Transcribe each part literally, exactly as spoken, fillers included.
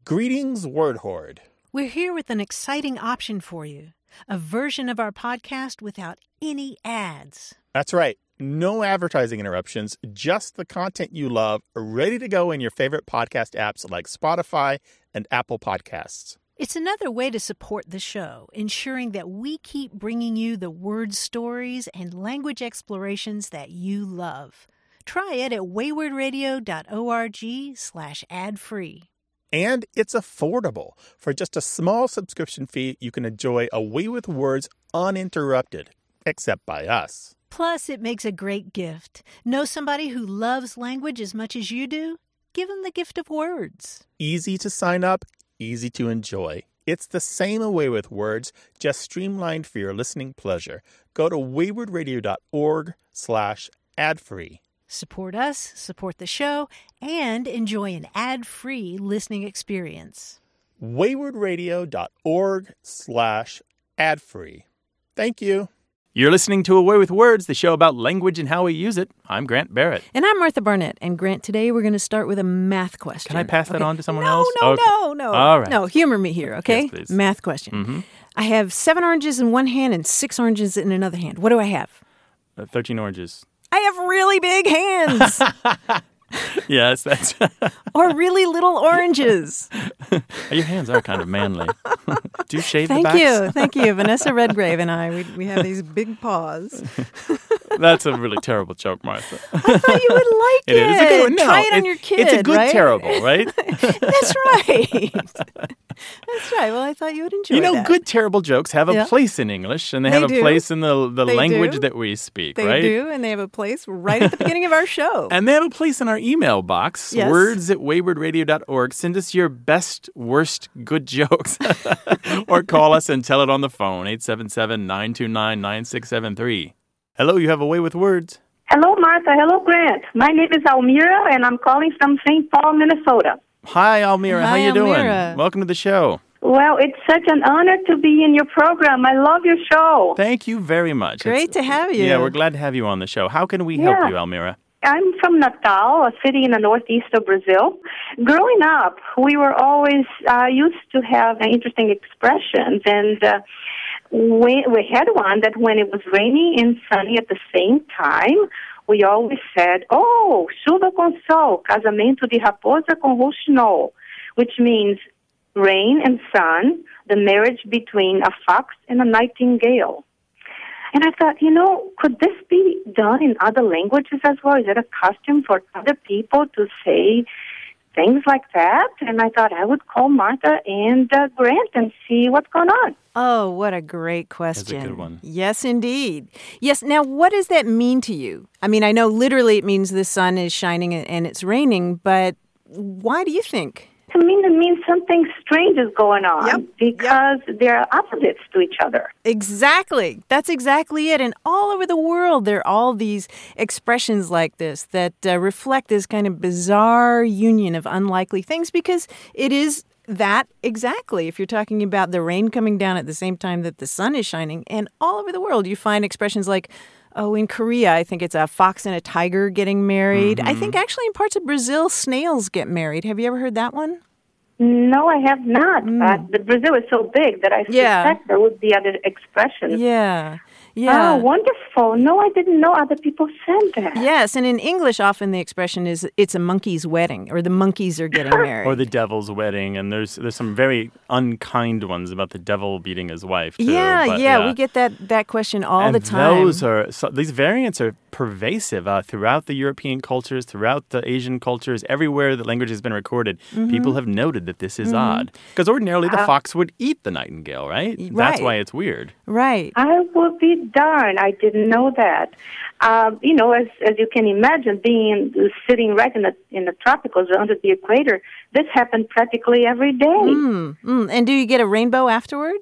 Greetings, Word Horde. We're here with an exciting option for you, a version of our podcast without any ads. That's right. No advertising interruptions, just the content you love, ready to go in your favorite podcast apps like Spotify and Apple Podcasts. It's another way to support the show, ensuring that we keep bringing you the word stories and language explorations that you love. Try it at waywardradio.org slash ad-free. And it's affordable. For just a small subscription fee, you can enjoy A Way with Words uninterrupted, except by us. Plus, it makes a great gift. Know somebody who loves language as much as you do? Give them the gift of words. Easy to sign up, easy to enjoy. It's the same A Way with Words, just streamlined for your listening pleasure. Go to waywardradio.org slash ad-free. Support us, support the show, and enjoy an ad-free listening experience. waywardradio.org slash ad-free. Thank you. You're listening to A Way with Words, the show about language and how we use it. I'm Grant Barrett. And I'm Martha Barnett. And Grant, today we're going to start with a math question. Can I pass that okay. on to someone no, else? No, okay. no, no, All right. No, humor me here, okay? Yes, please. Math question. Mm-hmm. I have seven oranges in one hand and six oranges in another hand. What do I have? Uh, thirteen oranges. I have really big hands. Yes, that's... Or really little oranges. Your hands are kind of manly. Do you shave Thank the backs? you. Thank you. Vanessa Redgrave and I, we, we have these big paws. That's a really terrible joke, Martha. I thought you would like it. It is a good one. No, Try it on it, your kid, It's a good right? terrible, right? That's right. That's right. Well, I thought you would enjoy You know, that. good terrible jokes have a Yeah. place in English, and they, They have a do. place in the the They language do. that we speak, They right? do, and they have a place right at the beginning of our show. And they have a place in our email box, Yes. words at waywardradio dot org. Send us your best, worst, good jokes. Or call us and tell it on the phone, eight seven seven, nine two nine, nine six seven three. Hello, you have A Way with Words. Hello, Martha. Hello, Grant. My name is Almira, and I'm calling from Saint Paul, Minnesota. Hi, Almira. How Hi, you doing? Almira. Welcome to the show. Well, it's such an honor to be in your program. I love your show. Thank you very much. Great It's- to have you. Yeah, we're glad to have you on the show. How can we help Yeah. you, Almira? I'm from Natal, a city in the northeast of Brazil. Growing up, we were always uh, used to have interesting expressions, and uh, we, we had one that when it was rainy and sunny at the same time, we always said, oh, chuva com sol, casamento de raposa com rouxinol, which means rain and sun, the marriage between a fox and a nightingale. And I thought, you know, could this be done in other languages as well? Is it a custom for other people to say things like that? And I thought I would call Martha and uh, Grant and see what's going on. Oh, what a great question. That's a good one. Yes, indeed. Yes, now what does that mean to you? I mean, I know literally it means the sun is shining and it's raining, but why do you think? To me, it means something strange is going on Yep, because they're opposites to each other. Exactly. That's exactly it. And all over the world, there are all these expressions like this that uh, reflect this kind of bizarre union of unlikely things because it is that exactly. If you're talking about the rain coming down at the same time that the sun is shining, and all over the world, you find expressions like, oh, in Korea, I think it's a fox and a tiger getting married. Mm-hmm. I think actually in parts of Brazil, snails get married. Have you ever heard that one? No, I have not. But the Brazil is so big that I Yeah. suspect there would be other expressions. Yeah. Yeah. Oh, wonderful. No, I didn't know other people said that. Yes, and in English, often the expression is it's a monkey's wedding, or the monkeys are getting married. Or the devil's wedding, and there's there's some very unkind ones about the devil beating his wife, too. yeah, but, yeah, we get that, that question all and the time. those are, so these variants are pervasive uh, throughout the European cultures, throughout the Asian cultures, everywhere the language has been recorded. Mm-hmm. People have noted that this is odd. Because ordinarily the fox would eat the nightingale, right? That's Right. why it's weird. Right. I will be darned. I didn't know that. Um, you know, as as you can imagine, being sitting right in the in the tropicals or under the equator, this happened practically every day. Mm, mm. And do you get a rainbow afterward?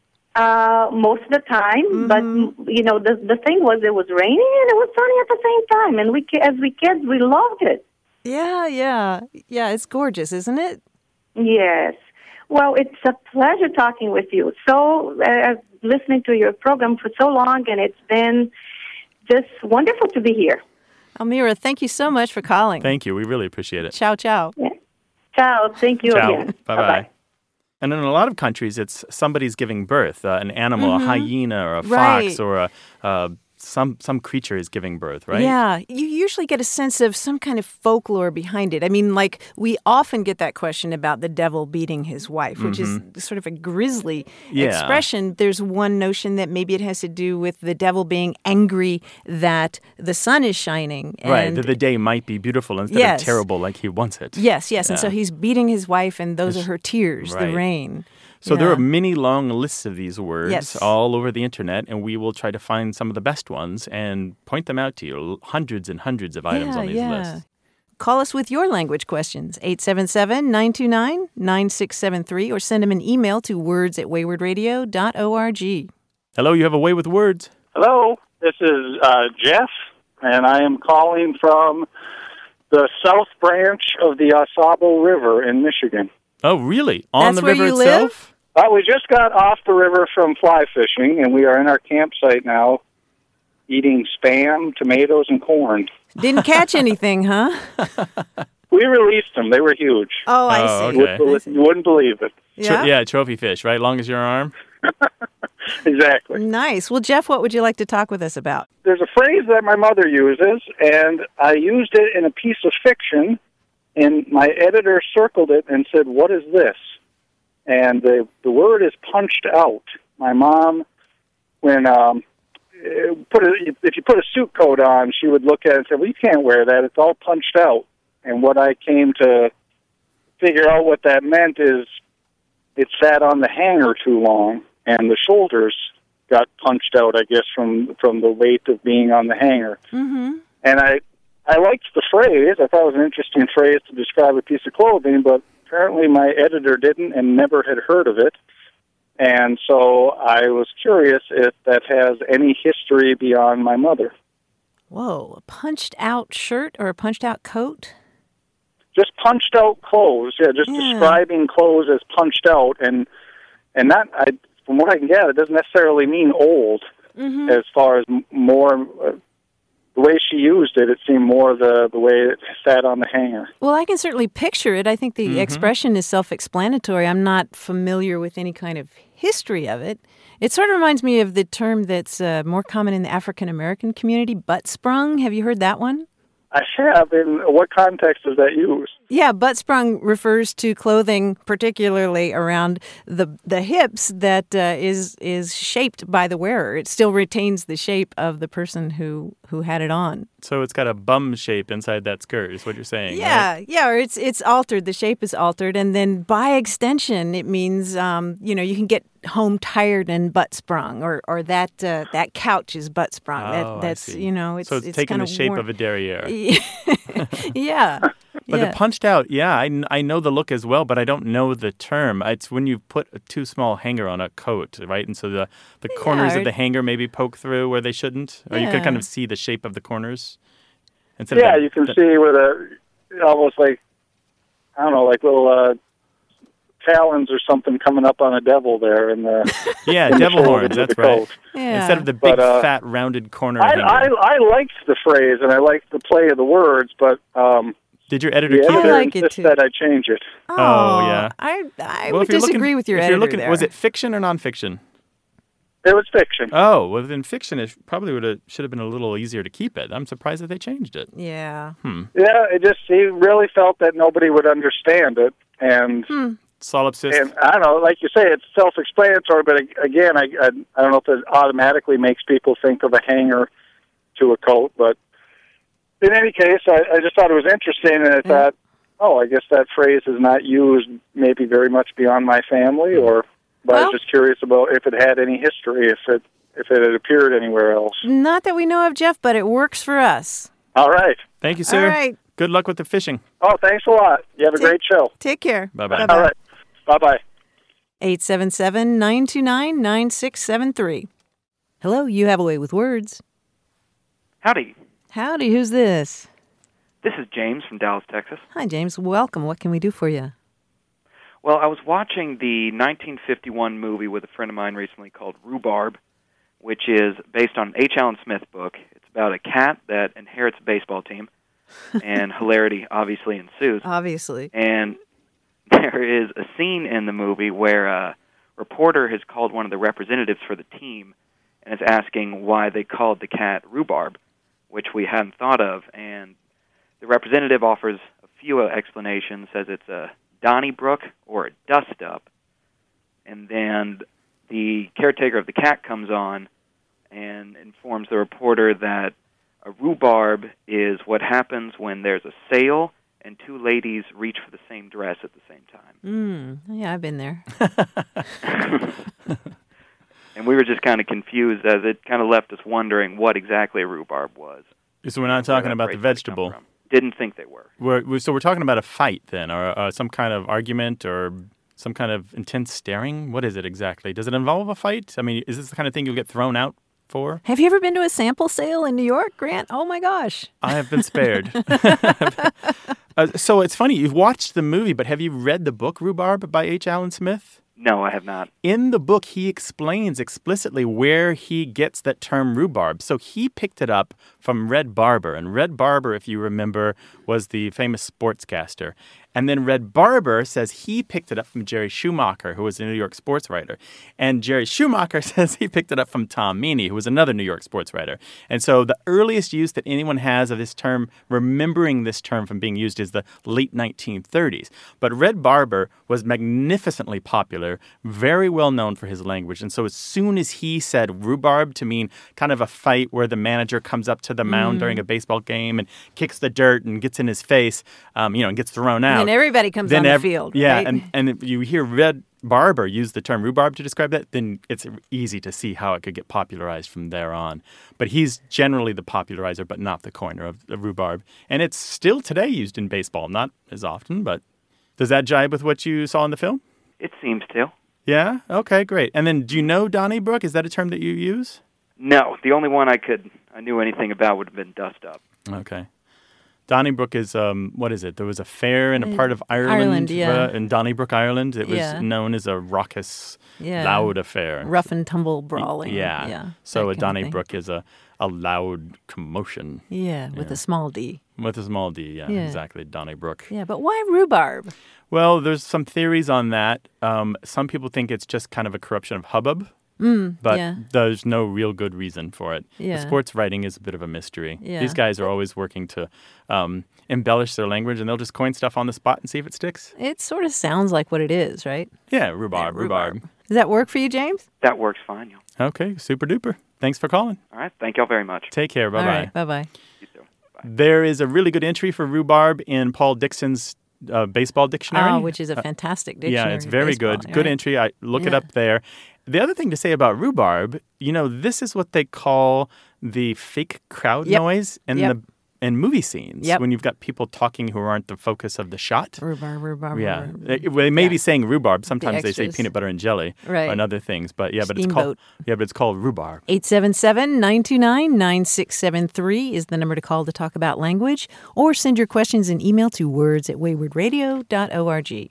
Uh, most of the time, Mm-hmm. but you know, the the thing was it was raining and it was sunny at the same time, and we ki- as we kids we loved it. Yeah, yeah. Yeah, it's gorgeous, isn't it? Yes. Well, it's a pleasure talking with you. So, uh, listening to your program for so long, and it's been just wonderful to be here. Almira, thank you so much for calling. Thank you. We really appreciate it. Ciao, ciao. Yeah. Ciao. Thank you Ciao. again. Bye-bye. And in a lot of countries, it's somebody's giving birth, uh, an animal, Mm-hmm. a hyena or a Right. fox or a uh, some some creature is giving birth, right? Yeah, you usually get a sense of some kind of folklore behind it. I mean, like, we often get that question about the devil beating his wife, which is sort of a grisly Yeah. expression. There's one notion that maybe it has to do with the devil being angry that the sun is shining. Right, And that the day might be beautiful instead Yes. of terrible like he wants it. yes, yes. And so Yeah. he's beating his wife, and those are her tears, the right. rain. So there Yeah. are many long lists of these words Yes. all over the internet, and we will try to find some of the best ones and point them out to you. Hundreds and hundreds of items yeah, on these yeah. lists. Call us with your language questions, eight seven seven, nine two nine, nine six seven three, or send them an email to words at wayward radio dot org. Hello, you have a way with words. Hello, this is uh, Jeff, and I am calling from the South Branch of the Osabo River in Michigan. Oh, really? On That's the where river you itself? Uh, we just got off the river from fly fishing, and we are in our campsite now eating Spam, tomatoes, and corn. Didn't catch anything, huh? We released them. They were huge. Oh, I Oh, see. You okay. wouldn't I belie- see. You wouldn't believe it. Tro- Yeah? yeah, trophy fish, right? Long as your arm. Exactly. Nice. Well, Jeff, what would you like to talk with us about? There's a phrase that my mother uses, and I used it in a piece of fiction, and my editor circled it and said, "What is this?" And the the word is punched out. My mom, when um, eh, put a, if you put a suit coat on, she would look at it and say, "Well, you can't wear that. It's all punched out." And what I came to figure out what that meant is it sat on the hanger too long, and the shoulders got punched out, I guess, from from the weight of being on the hanger. Mm-hmm. And I I liked the phrase. I thought it was an interesting phrase to describe a piece of clothing, but apparently my editor didn't and never had heard of it. And so I was curious if that has any history beyond my mother. Whoa, a punched out shirt or a punched out coat? Just punched out clothes. Yeah, just Yeah. describing clothes as punched out, and and that I, from what I can gather, it doesn't necessarily mean old. Mm-hmm. As far as m- more, uh, the way she used it, it seemed more the the way it sat on the hanger. Well, I can certainly picture it. I think the expression is self-explanatory. I'm not familiar with any kind of history of it. It sort of reminds me of the term that's uh, more common in the African-American community, butt sprung. Have you heard that one? I have. In what context is that used? Yeah, butt sprung refers to clothing, particularly around the the hips, that uh, is is shaped by the wearer. It still retains the shape of the person who, who had it on. So it's got a bum shape inside that skirt, is what you're saying, Yeah, right? yeah, or it's it's altered. The shape is altered, and then by extension, it means um, you know you can get home tired and butt sprung, or or that uh, that couch is butt sprung. Oh, that I that's see. you know it's So it's, it's taking kind the of shape worn. of a derriere. yeah. But yeah. the punched out, yeah, I, kn- I know the look as well, but I don't know the term. It's when you put a too small hanger on a coat, right? And so the, the corners or- of the hanger maybe poke through where they shouldn't, or you can Yeah. kind of see the shape of the corners. Instead Yeah, of the, you can the- see with a almost like I don't know, like little uh, talons or something coming up on a devil there in the Yeah, in the devil shoulders horns, of that's the right. coat. Yeah. Instead of the big, But, uh, fat, rounded corner I, hanger. I I liked the phrase and I liked the play of the words, but um, Did your editor the keep I editor it? like it, insisted too. that I change it. Oh, yeah. I I Well, would if you're disagree looking- with your if editor you're looking, there. Was it fiction or nonfiction? It was fiction. Oh, well, then fiction is probably would have should have been a little easier to keep it. I'm surprised that they changed it. Yeah. Yeah, it just he really felt that nobody would understand it, and Solipsist. and I don't know, like you say, it's self-explanatory. But ag- again, I I, I don't know if it automatically makes people think of a hanger to a coat, but in any case, I, I just thought it was interesting, and I thought, oh, I guess that phrase is not used maybe very much beyond my family, or. But I Well- was just curious about if it had any history, if it if it had appeared anywhere else. Not that we know of, Jeff, but it works for us. All right. Thank you, sir. All right. Good luck with the fishing. Oh, thanks a lot. You have a Take- great show. Take care. Bye-bye. All right. Bye-bye. eight seven seven, nine two nine, nine six seven three. Hello, you have a way with words. Howdy. Howdy, who's this? This is James from Dallas, Texas. Hi, James. Welcome. What can we do for you? Well, I was watching the nineteen fifty-one movie with a friend of mine recently called Rhubarb, which is based on an H. Allen Smith book. It's about a cat that inherits a baseball team, and hilarity obviously ensues. Obviously. And there is a scene in the movie where a reporter has called one of the representatives for the team and is asking why they called the cat Rhubarb, which we hadn't thought of. And the representative offers a few explanations, says it's a Donnybrook or a dust-up. And then the caretaker of the cat comes on and informs the reporter that a rhubarb is what happens when there's a sale and two ladies reach for the same dress at the same time. Mm, yeah, I've been there. And we were just kind of confused, as it kind of left us wondering what exactly a rhubarb was. So we're not talking about the vegetable. Didn't think they were. We're, we're, so we're talking about a fight then, or uh, some kind of argument, or some kind of intense staring? What is it exactly? Does it involve a fight? I mean, is this the kind of thing you'll get thrown out for? Have you ever been to a sample sale in New York, Grant? Oh, my gosh. I have been spared. uh, so it's funny, you've watched the movie, but have you read the book Rhubarb by H. Allen Smith? No, I have not. In the book, he explains explicitly where he gets that term rhubarb. So he picked it up from Red Barber. And Red Barber, if you remember, was the famous sportscaster. And then Red Barber says he picked it up from Jerry Schumacher, who was a New York sports writer. And Jerry Schumacher says he picked it up from Tom Meany, who was another New York sports writer. And so the earliest use that anyone has of this term, remembering this term from being used, is the late nineteen thirties. But Red Barber was magnificently popular, very well known for his language. And so as soon as he said rhubarb to mean kind of a fight where the manager comes up to the mound mm. during a baseball game and kicks the dirt and gets in his face, um, you know, and gets thrown out. And everybody comes then on the ev- field. Yeah, right? and, and if you hear Red Barber use the term rhubarb to describe that, then it's easy to see how it could get popularized from there on. But he's generally the popularizer, but not the coiner of, of rhubarb. And it's still today used in baseball, not as often, but does that jibe with what you saw in the film? It seems to. Yeah? Okay, great. And then do you know Donnybrook? Is that a term that you use? No, the only one I could I knew anything about would have been Dust Up. Okay. Donnybrook is, um, what is it? There was a fair in a part of Ireland, Ireland yeah. uh, in Donnybrook, Ireland. It was yeah. known as a raucous, yeah. loud affair. Rough and tumble brawling. Yeah. yeah so a Donnybrook is a, a loud commotion. Yeah, with yeah. a small d. With a small d, yeah, yeah. exactly, Donnybrook. Yeah, but why rhubarb? Well, there's some theories on that. Um, some people think it's just kind of a corruption of hubbub. Mm, but yeah. there's no real good reason for it. Yeah. The sports writing is a bit of a mystery. Yeah. These guys are always working to um, embellish their language, and they'll just coin stuff on the spot and see if it sticks. It sort of sounds like what it is, right? Yeah, rhubarb, yeah, rhubarb. rhubarb. Does that work for you, James? That works fine, yeah. Okay, super duper. Thanks for calling. All right, thank y'all very much. Take care. Bye-bye. All right, bye-bye. You too. Bye. There is a really good entry for rhubarb in Paul Dixon's uh, baseball dictionary. Oh, which is a fantastic dictionary. Yeah, it's very baseball, good. right? Good entry. I look yeah. it up there. The other thing to say about rhubarb, you know, this is what they call the fake crowd yep. noise in yep. the in movie scenes yep. when you've got people talking who aren't the focus of the shot. Rhubarb, rhubarb. Yeah, rhubarb. they, they may yeah. be saying rhubarb. Sometimes the they say extras. peanut butter and jelly right. and other things. But yeah, but Steamboat. it's called yeah, but it's called rhubarb. eight seven seven, nine two nine, nine six seven three is the number to call to talk about language, or send your questions in email to words at wayward radio dot org.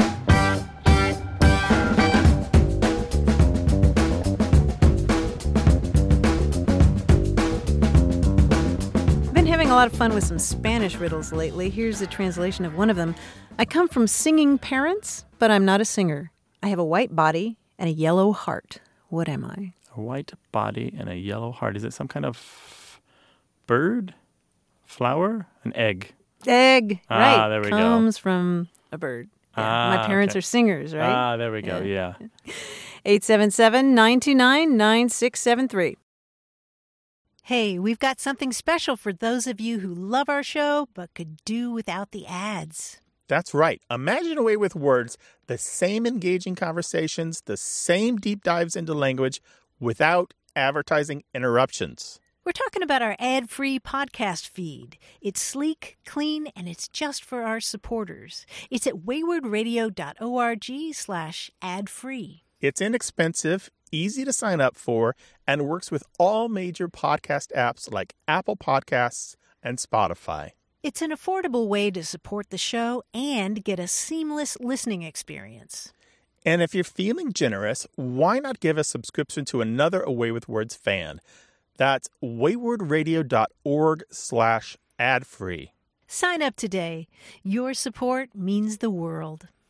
Having a lot of fun with some Spanish riddles lately. Here's a translation of one of them. I come from singing parents, but I'm not a singer. I have a white body and a yellow heart. What am I? A white body and a yellow heart. Is it some kind of bird? Flower? An egg? Egg. Ah, right. there we Comes go. Comes from a bird. Yeah. Ah, My parents okay. are singers, right? Ah, there we go. Yeah. eight seven seven, nine two nine, nine six seven three. Hey, we've got something special for those of you who love our show but could do without the ads. That's right. Imagine a way with words, the same engaging conversations, the same deep dives into language without advertising interruptions. We're talking about our ad-free podcast feed. It's sleek, clean, and it's just for our supporters. It's at wayward radio dot org slash ad-free. It's inexpensive, easy to sign up for, and works with all major podcast apps like Apple Podcasts and Spotify. It's an affordable way to support the show and get a seamless listening experience. And if you're feeling generous, why not give a subscription to another Away with Words fan? That's wayward radio dot org slash ad free. Sign up today. Your support means the world.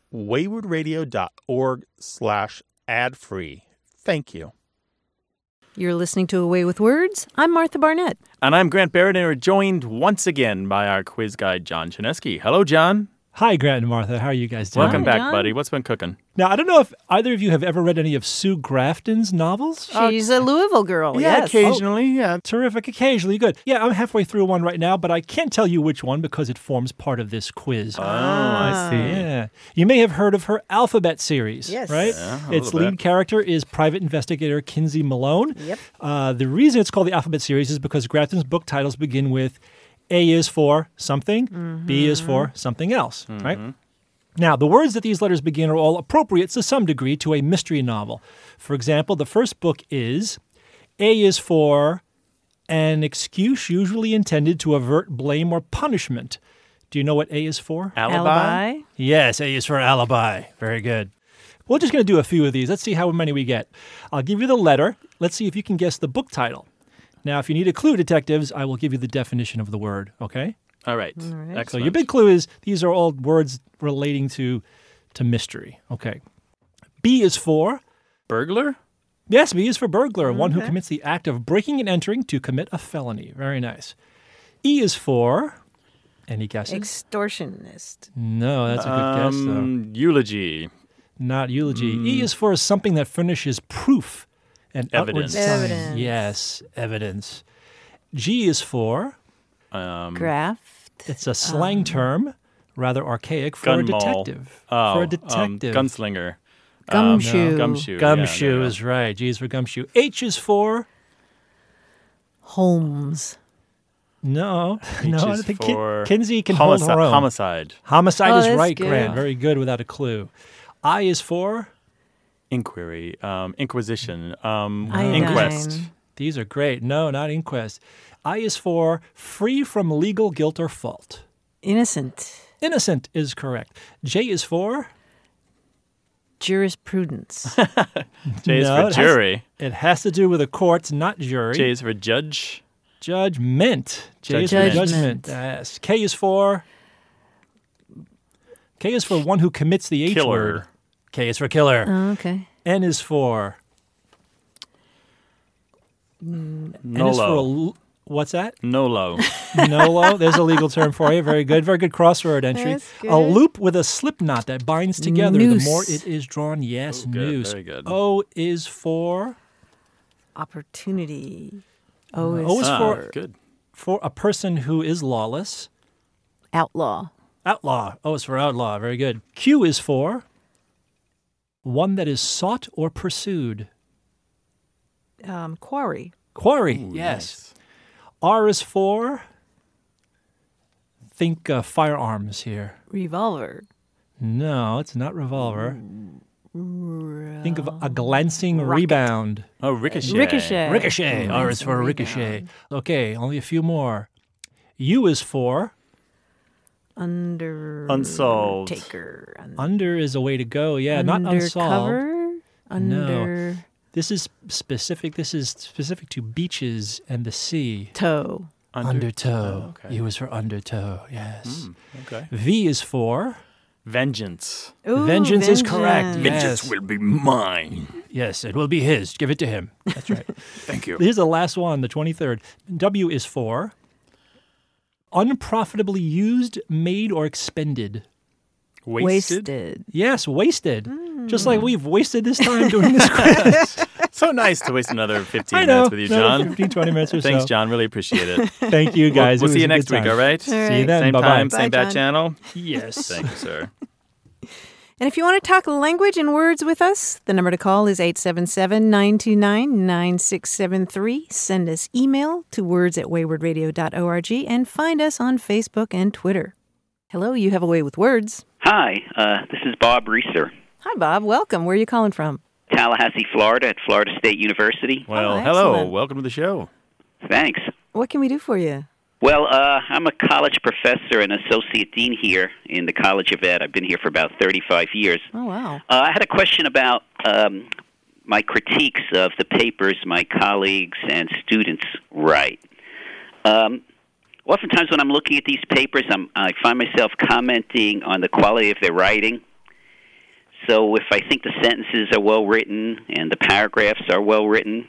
waywardradio.org slash ad-free. Thank you. You're listening to Away with Words. I'm Martha Barnett. And I'm Grant Barrett, and we're joined once again by our quiz guide, John Chinesky. Hello, John. Hi, Grant and Martha. How are you guys doing? Welcome Hi, back, John. buddy. What's been cooking? Now, I don't know if either of you have ever read any of Sue Grafton's novels. She's a Louisville girl, Yeah, yes. occasionally, yeah. Terrific. Occasionally. Good. Yeah, I'm halfway through one right now, but I can't tell you which one because it forms part of this quiz. Oh, I see. Yeah. You may have heard of her Alphabet series, Yes. right? Yeah, a Its little lead bit. character is private investigator Kinsey Malone. Yep. Uh, the reason it's called the Alphabet series is because Grafton's book titles begin with A is for something, Mm-hmm. B is for something else, right? Now, the words that these letters begin are all appropriate to some degree to a mystery novel. For example, the first book is A is for an excuse usually intended to avert blame or punishment. Do you know what A is for? Alibi? Alibi. Yes, A is for alibi. Very good. We're just going to do a few of these. Let's see how many we get. I'll give you the letter. Let's see if you can guess the book title. Now, if you need a clue, detectives, I will give you the definition of the word, okay? All right. right. Excellent. So your big clue is these are all words relating to to mystery. Okay. B is for, Burglar? yes, B is for burglar, one who commits the act of breaking and entering to commit a felony. Very nice. E is for, any guesses? Extortionist. no, that's a good guess, though. Um, eulogy. Not eulogy. E is for something that furnishes proof and outward Evidence. sign. Evidence. Yes, evidence. G is for, Um, Graft. it's a slang term, rather archaic, for gun a mall. detective. Oh, for a um, detective. gunslinger. Gumshoe. Um, gumshoe. yeah, Gumshoe there you is right. G is for gumshoe. H is for, Holmes. no, H no, I is don't think Kin- for Kinsey can Homici- hold her own. Homicide. Homicide Oh, is that's right, good. Grant. Very good without a clue. I is for, Inquiry. Um, inquisition. Um, Iodine. inquest. these are great. No, not inquest. I is for free from legal guilt or fault. Innocent. Innocent is correct. J is for, Jurisprudence. J is No, for it has- jury. it has to do with the courts, not jury. J is for judge. Judgment. J is for Judgment. judgment. Yes. K is for, K is for one who commits the H Killer. word. K is for killer. Oh, okay. N is for, N is for a, Nolo. l- what's that? Nolo. Nolo. There's a legal term for you. Very good. Very good crossword entry. That's A good. loop with a slip knot that binds together. Noose. The more it is drawn, yes, Oh, good. noose. Very good. O is for, Opportunity. O is, O is Ah, for, good. for a person who is lawless. outlaw. Outlaw. O is for outlaw. Very good. Q is for one that is sought or pursued. Um, quarry. Quarry. Ooh, yes. R is for, think uh, firearms here. Revolver. No, it's not revolver. Think of a glancing rebound. Oh, ricochet. Ricochet. Ricochet. Ooh, R is glancing for ricochet. Okay, only a few more. U is for, Under. Unsolved. Taker. Un- under is a way to go. Yeah, not unsolved. Undercover. Under. This is specific. This is specific to beaches and the sea. Toe. Under- Undertow. Oh, okay. U is for undertow. Yes. Hmm, okay. V is for, Vengeance. Ooh, Vengeance is correct. vengeance. Yes. will be mine. Yes, it will be his. Give it to him. That's right. Thank you. Here's the last one, the twenty-third. W is for unprofitably used, made, or expended. Wasted. Wasted. Yes, wasted. Just like we've wasted this time doing this quiz. So nice to waste another fifteen I know. minutes with you, Another John. fifteen, twenty minutes or Thanks, so. John. Really appreciate it. Thank you, guys. We'll, we'll It see was you a next good week, time. all right? All right. See you then. Same Bye-bye. time, Bye, same bad John. channel. Yes. Thank you, sir. And if you want to talk language and words with us, the number to call is eight seven seven, nine two nine, nine six seven three. Send us email to words at wayward radio dot org and find us on Facebook and Twitter. Hello, you have a way with words. Hi, uh, this is Bob Reeser, Hi, Bob. Welcome. Where are you calling from? Tallahassee, Florida, at Florida State University. Well, Oh, hello. excellent. Welcome to the show. Thanks. What can we do for you? Well, uh, I'm a college professor and associate dean here in the College of Ed. I've been here for about thirty-five years. Oh, wow. Uh, I had a question about um, my critiques of the papers my colleagues and students write. Um, oftentimes when I'm looking at these papers, I'm, I find myself commenting on the quality of their writing. so if I think the sentences are well written and the paragraphs are well written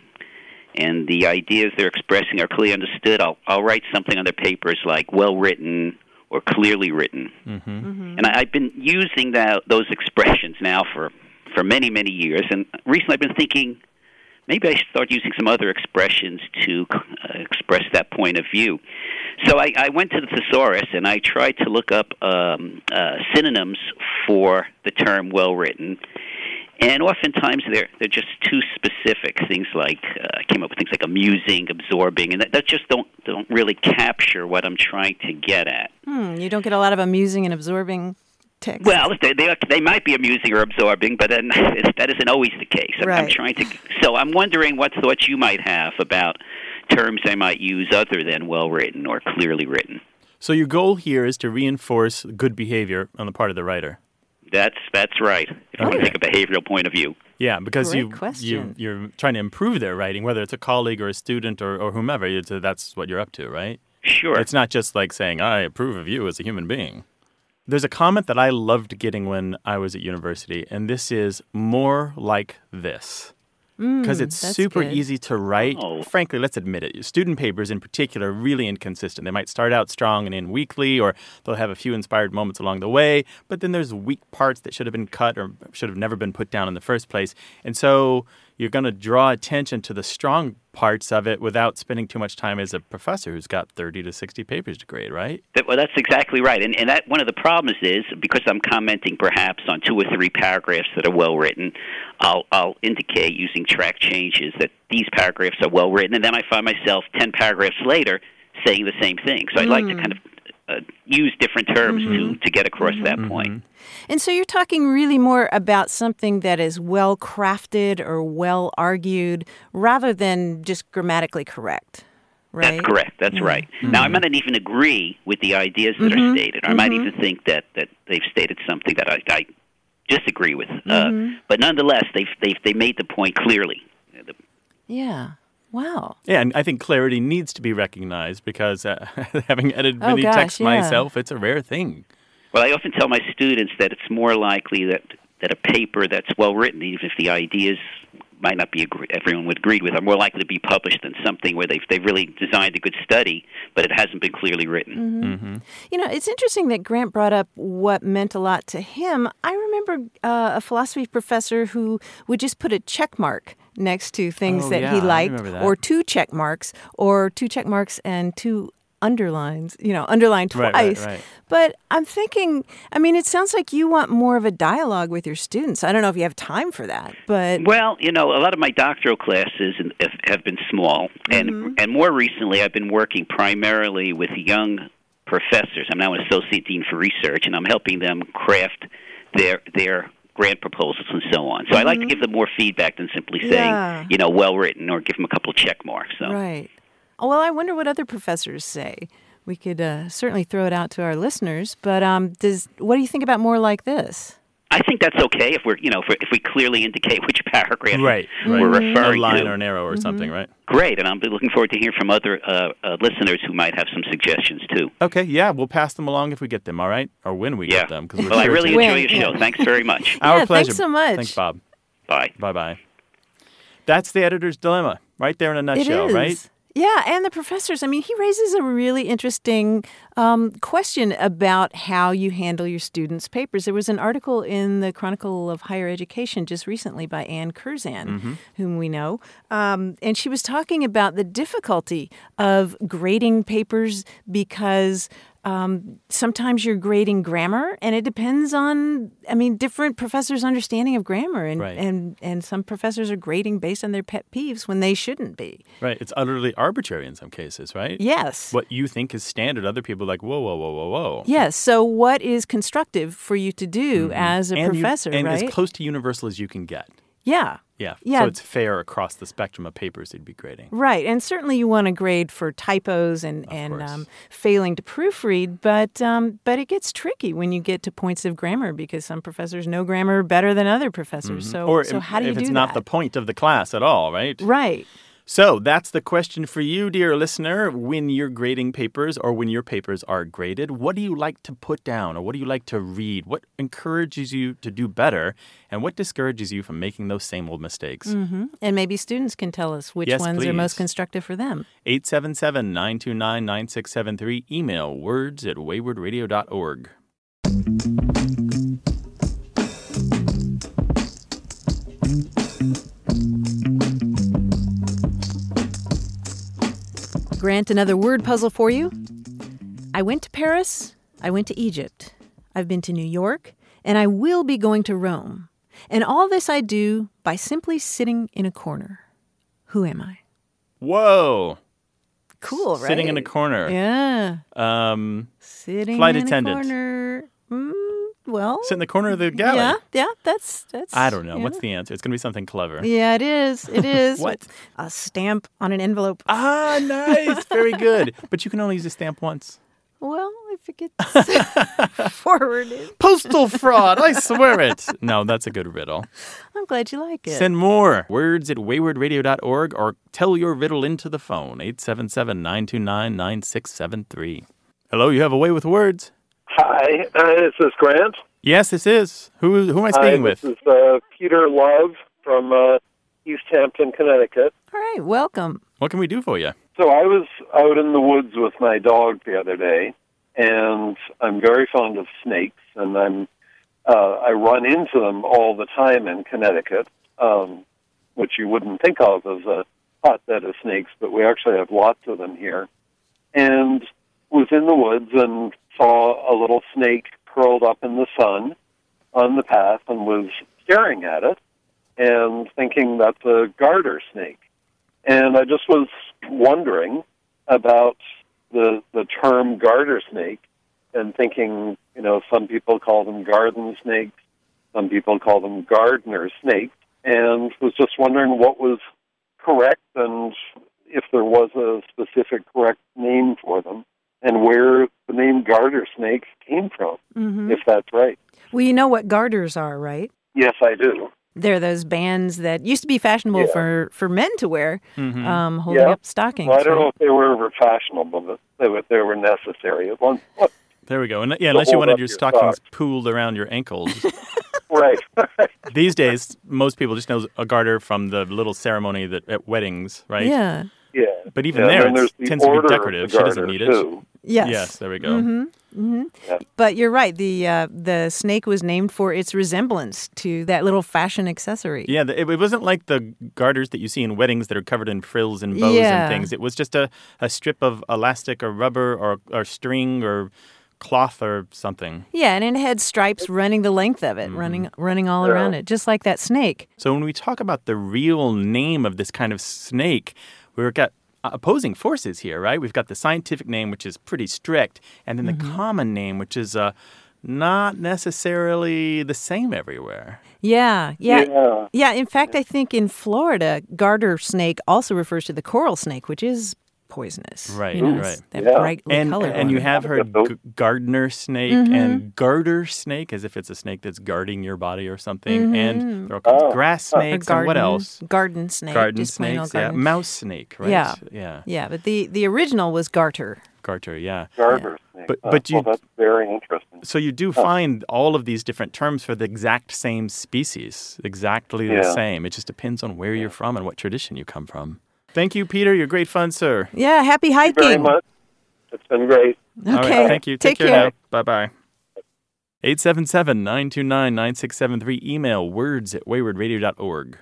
and the ideas they're expressing are clearly understood, I'll, I'll write something on their papers like well written or clearly written. Mm-hmm. Mm-hmm. And I, I've been using that, those expressions now for, for many, many years. And recently I've been thinking, maybe I should start using some other expressions to uh, express that point of view. So I, I went to the thesaurus and I tried to look up um, uh, synonyms for the term well-written. And oftentimes they're, they're just too specific. Things like, uh, I came up with things like amusing, absorbing, and that, that just don't, don't really capture what I'm trying to get at. Hmm, you don't get a lot of amusing and absorbing text. Well, they, they they might be amusing or absorbing, but then that isn't always the case. I'm, right. I'm trying to. So I'm wondering what thoughts you might have about terms I might use other than well written or clearly written. So your goal here is to reinforce good behavior on the part of the writer. That's that's right. If Okay. we take a behavioral point of view. Yeah, because Great you, you question. you're trying to improve their writing, whether it's a colleague or a student or, or whomever. It's, that's what you're up to, right? Sure. It's not just like saying, I approve of you as a human being. There's a comment that I loved getting when I was at university, and this is more like this. Because it's Mm, that's super good. easy to write. Oh. Frankly, let's admit it. Student papers in particular are really inconsistent. They might start out strong and end weakly, or they'll have a few inspired moments along the way, but then there's weak parts that should have been cut or should have never been put down in the first place. And so you're going to draw attention to the strong parts of it without spending too much time as a professor who's got thirty to sixty papers to grade, right? That, well, that's exactly right. And, and that one of the problems is, because I'm commenting perhaps on two or three paragraphs that are well written, I'll, I'll indicate using track changes that these paragraphs are well written, and then I find myself ten paragraphs later saying the same thing. So I'd like to kind of uh, use different terms Mm-hmm. to, to get across that Mm-hmm. point. And so you're talking really more about something that is well crafted or well argued rather than just grammatically correct, right? That's correct. That's Yeah. right. Now, I might not even agree with the ideas that Mhm. are stated. Or I might even think that, that they've stated something that I, I disagree with. Uh, but nonetheless, they've, they've they made the point clearly. The- Yeah. Wow. Yeah, and I think clarity needs to be recognized because uh, having edited Oh, many gosh, texts yeah. myself, it's a rare thing. Well, I often tell my students that it's more likely that, that a paper that's well written, even if the ideas might not be agree- everyone would agree with, are more likely to be published than something where they've they've really designed a good study, but it hasn't been clearly written. Mm-hmm. You know, it's interesting that Grant brought up what meant a lot to him. I remember uh, a philosophy professor who would just put a check mark next to things Oh, that yeah, he I liked, remember that. or two check marks, or two check marks and two underlines, you know, underlined Right, twice. right, right. But I'm thinking, I mean, it sounds like you want more of a dialogue with your students. I don't know if you have time for that, but Well, you know, a lot of my doctoral classes in- have, have been small, and and more recently, I've been working primarily with young professors. I'm now an associate dean for research, and I'm helping them craft their their grant proposals and so on. So I like to give them more feedback than simply saying, Yeah. you know, well written, or give them a couple of check marks. So. right. Well, I wonder what other professors say. We could uh, certainly throw it out to our listeners, but um, does what do you think about more like this? I think that's okay if we're, you know, if, we're, if we clearly indicate which paragraph Right, we're right. referring A line to. or an arrow or something, right? Great, and I'm looking forward to hearing from other uh, uh, listeners who might have some suggestions too. Okay, yeah, we'll pass them along if we get them, all right? Or when we Yeah. get them. 'Cause we're Well, I sure really to- enjoy When- your show. yeah. Thanks very much. Our Yeah, pleasure. thanks so much. Thanks, Bob. Bye. Bye-bye. That's the editor's dilemma, right there in a It nutshell, is. right? Yeah, and the professors. I mean, he raises a really interesting um, question about how you handle your students' papers. There was an article in the Chronicle of Higher Education just recently by Ann Curzan, whom we know, um, and she was talking about the difficulty of grading papers because um, sometimes you're grading grammar, and it depends on, I mean, different professors' understanding of grammar, and Right. and and some professors are grading based on their pet peeves when they shouldn't be. Right. It's utterly arbitrary in some cases, right? Yes. What you think is standard, other people are like, whoa, whoa, whoa, whoa, whoa. Yes. So, what is constructive for you to do as a Mm-hmm. and you- professor, and right? as close to universal as you can get. yeah. Yeah. Yeah. So it's fair across the spectrum of papers you'd be grading. Right. And certainly you want to grade for typos and, and course. um, failing to proofread, but um, but it gets tricky when you get to points of grammar because some professors know grammar better than other professors. So, Mm-hmm. Or so if- how do you if do it's not that? the point of the class at all, right? Right. So that's the question for you, dear listener. When you're grading papers or when your papers are graded, what do you like to put down or what do you like to read? What encourages you to do better and what discourages you from making those same old mistakes? Mm-hmm. And maybe students can tell us which Yes, ones please. are most constructive for them. eight seven seven, nine two nine, nine six seven three. Email words at wayward radio dot org. Grant, another word puzzle for you. I went to Paris. I went to Egypt. I've been to New York. And I will be going to Rome. And all this I do by simply sitting in a corner. Who am I? Whoa. Cool, right? Sitting in a corner. Yeah. Um, Sitting Flight in attendant. a corner. Mm, well. sit in the corner of the galley. Yeah, yeah, that's... that's. I don't know. yeah. What's the answer? It's going to be something clever. Yeah, it is. It is. What? A stamp on an envelope. Ah, nice. Very good. But you can only use a stamp once. Well, if it gets forwarded. Postal fraud. I swear it. No, that's a good riddle. I'm glad you like it. Send more words at wayward radio dot org or tell your riddle into the phone, eight seven seven, nine two nine, nine six seven three. Hello, you have a way with words. Hi, uh, is this Grant? Yes, this is. Who, who am I speaking Hi, with? This is uh, Peter Love from uh, East Hampton, Connecticut. All right, welcome. What can we do for you? So I was out in the woods with my dog the other day, and I'm very fond of snakes, and I'm uh, I run into them all the time in Connecticut, um, which you wouldn't think of as a hotbed of snakes, but we actually have lots of them here. And was in the woods and saw a little snake curled up in the sun on the path and was staring at it and thinking that's a garter snake. And I just was wondering about the the term garter snake and thinking, you know, some people call them garden snakes, some people call them gardener snakes, and was just wondering what was correct and if there was a specific correct name for them and where the name garter snake came from, Mm-hmm. if that's right. Well, you know what garters are, right? Yes, I do. They're those bands that used to be fashionable Yeah. for, for men to wear, Mhm. um, holding Yeah. up stockings. Well, I don't right? know if they were ever fashionable, but they were, they were necessary. At one point. There we go. And, yeah, unless you hold wanted up your your stockings socks. pooled around your ankles. Right. These days, most people just know a garter from the little ceremony that at weddings, right? Yeah. Yeah. But even Yeah, there, and then it there's the tends to be order of decorative. the She doesn't garter, need it. too. Yes. Yes, there we go. Mm-hmm. Mm-hmm. Yeah. But you're right. The uh, the snake was named for its resemblance to that little fashion accessory. Yeah, the, it, it wasn't like the garters that you see in weddings that are covered in frills and bows Yeah. and things. It was just a, a strip of elastic or rubber or, or string or cloth or something. Yeah, and it had stripes running the length of it, running running all Yeah. around it, just like that snake. So when we talk about the real name of this kind of snake, we've got opposing forces here, right? We've got the scientific name, which is pretty strict, and then Mm-hmm. the common name, which is uh, not necessarily the same everywhere. Yeah, yeah, Yeah. yeah. In fact, I think in Florida, garter snake also refers to the coral snake, which is poisonous. Right, you know, right. it's That Yeah. brightly And, colored and one. you have heard Yeah. g- gardener snake Mm-hmm. and garter snake, as if it's a snake that's guarding your body or something. And there are Oh. grass Or snakes and what garden- else? Garden snake. Garden just plain old snakes, yeah. garden. Mouse snake, right? Yeah. Yeah. Yeah, but the, the original was garter. Garter, yeah. Garter snake. But- Uh, but you- well, that's very interesting. So you do find all of these different terms for the exact same species, exactly the Yeah. same. It just depends on where you're from and what tradition you come from. Thank you, Peter. You're great fun, sir. Yeah, happy Thank you very hiking. much. It's been great. Okay. All right, thank you. Take Take, care. care. Now. Bye-bye. eight seven seven, nine two nine, nine six seven three. Email words at wayward radio dot org.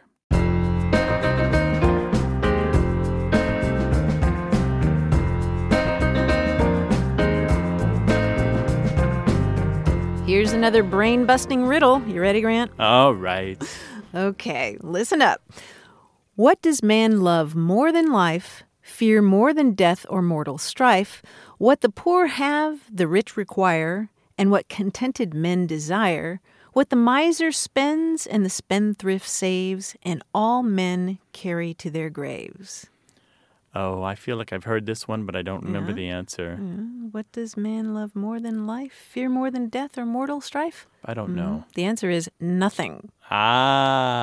Here's another brain-busting riddle. You ready, Grant? All right. Okay, listen up. What does man love more than life, fear more than death or mortal strife? What the poor have, the rich require, and what contented men desire? What the miser spends and the spendthrift saves, and all men carry to their graves. Oh, I feel like I've heard this one, but I don't remember Yeah. the answer. What does man love more than life, fear more than death or mortal strife? I don't know. The answer is nothing. Ah,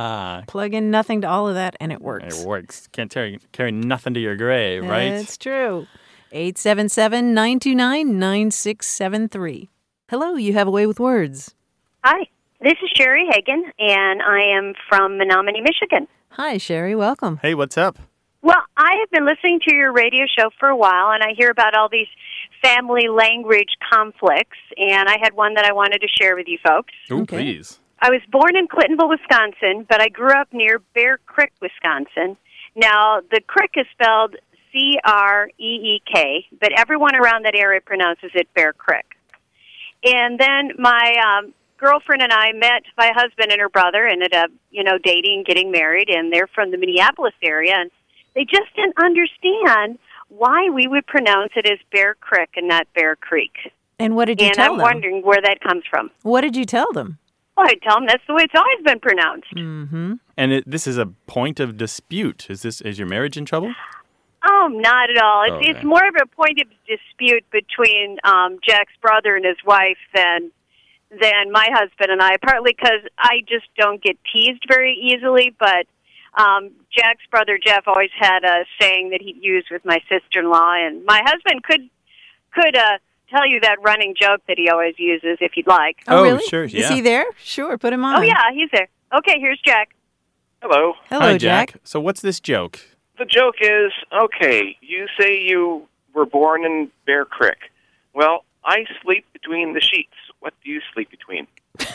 Plug in nothing to all of that, and it works. It works. Can't carry, carry nothing to your grave, right? That's true. eight seven seven, nine two nine, nine six seven three. Hello, you have a way with words. Hi, this is Sherry Hagan, and I am from Menominee, Michigan. Hi, Sherry. Welcome. Hey, what's up? Well, I have been listening to your radio show for a while, and I hear about all these family language conflicts, and I had one that I wanted to share with you folks. Ooh, Okay. please. I was born in Clintonville, Wisconsin, but I grew up near Bear Creek, Wisconsin. Now, the creek is spelled C R E E K, but everyone around that area pronounces it Bear Creek. And then my um, girlfriend and I met my husband and her brother, ended up, you know, dating, getting married, and they're from the Minneapolis area, and they just didn't understand why we would pronounce it as Bear Creek and not Bear Creek. And what did you and tell I'm them? wondering where that comes from. What did you tell them? Well, I tell them that's the way it's always been pronounced. Mm-hmm. And it, this is a point of dispute. Is this is your marriage in trouble? Oh, not at all. It's, Okay. it's more of a point of dispute between um, Jack's brother and his wife than than my husband and I, partly because I just don't get teased very easily, but um, Jack's brother Jeff always had a saying that he'd use with my sister-in-law, and my husband could could uh, tell you that running joke that he always uses if you'd like. Oh, Oh, really? sure, Is yeah. he there? Sure, put him on. Oh, yeah, he's there. Okay, here's Jack. Hello. Hello, Hi, Jack. So what's this joke? The joke is, okay, you say you were born in Bear Creek. Well, I sleep between the sheets. What do you sleep between?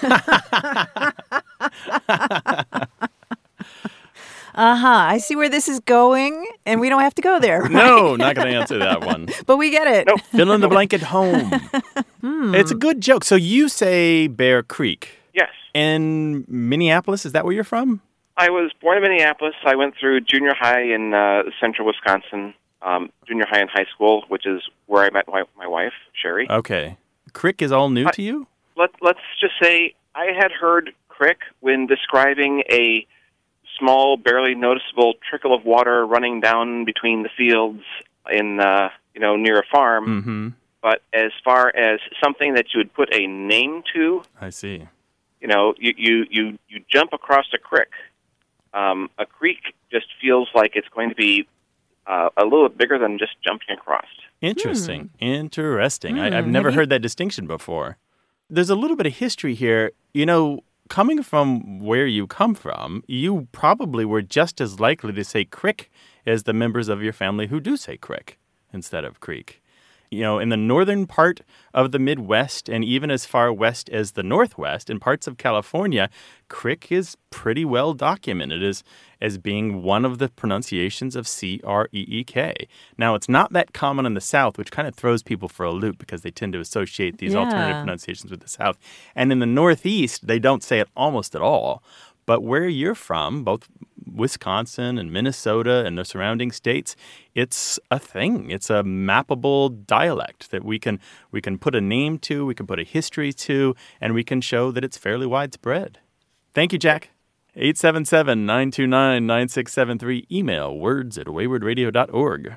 Uh-huh. I see where this is going, and we don't have to go there. Right? No, not going to answer that one. But we get it. Nope. Fill in the blank at home. Hmm. It's a good joke. So you say Bear Creek. Yes. In Minneapolis, is that where you're from? I was born in Minneapolis. I went through junior high in uh, central Wisconsin, um, junior high and high school, which is where I met my, my wife, Sherry. Okay. Crick is all new I- to you? Let, let's just say I had heard crick when describing a small, barely noticeable trickle of water running down between the fields in, uh, you know, near a farm. Mm-hmm. But as far as something that you would put a name to, I see. you know, you, you, you, you jump across a creek. Um, a creek just feels like it's going to be uh, a little bit bigger than just jumping across. Interesting. Interesting. I, Hmm, I've never have you- heard that distinction before. There's a little bit of history here. You know, coming from where you come from, you probably were just as likely to say crick as the members of your family who do say crick instead of creek. You know, in the northern part of the Midwest and even as far west as the Northwest, in parts of California, crick is pretty well documented as, as being one of the pronunciations of C R E E K. Now, it's not that common in the South, which kind of throws people for a loop because they tend to associate these Yeah. alternative pronunciations with the South. And in the Northeast, they don't say it almost at all. But where you're from, both Wisconsin and Minnesota and the surrounding states, it's a thing. It's a mappable dialect that we can we can put a name to, we can put a history to, and we can show that it's fairly widespread. Thank you, Jack. eight seven seven, nine two nine, nine six seven three. Email words at wayward radio dot org.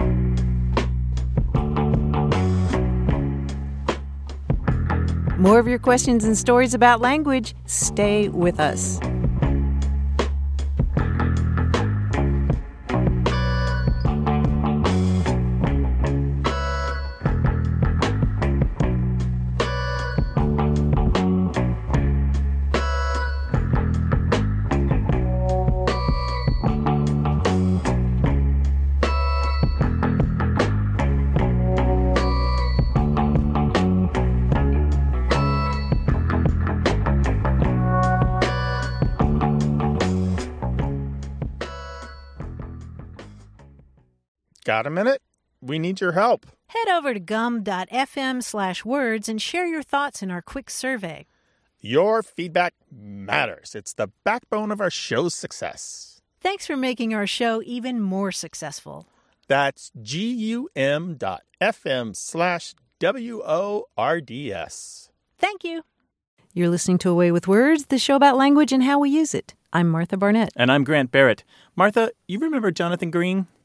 More of your questions and stories about language. Stay with us. Got a minute? We need your help. Head over to gum.fm slash words and share your thoughts in our quick survey. Your feedback matters. It's the backbone of our show's success. Thanks for making our show even more successful. That's G-U-M dot F-M slash W-O-R-D-S. Thank you. You're listening to Away with Words, the show about language and how we use it. I'm Martha Barnett. And I'm Grant Barrett. Martha, you remember Jonathan Green?